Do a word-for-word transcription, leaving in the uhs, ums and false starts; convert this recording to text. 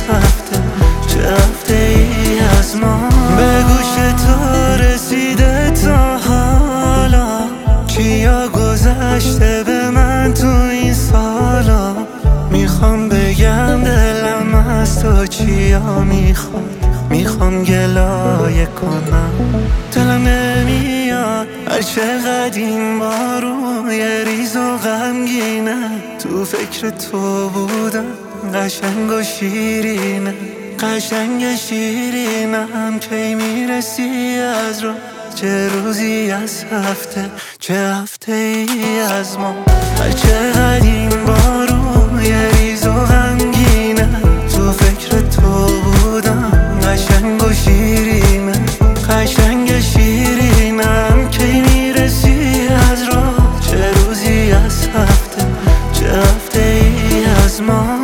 هفته، چه هفته ای از ما. به گوش تو رسیده تا حالا چیا گذشته به من تو این سالا. میخوام بگم دلم از تو چیا میخواد، میخوام گلایه کنم دلم نمیاد. هر چقدر این بارون یه ریز و غمگینه، تو فکر تو بودم قشنگ و شیرینه. قشنگ شیرینم کی میرسی از رو، چه روزی از هفته، چه هفته ای از ما. هر چقدر این بارون یه ریز و غمگینه، تو فکر تو بودم قشنگ و شیرینه. قشنگ شیرینم کی میرسی از راه، چه روزی از هفته، چه هفته ای از ما.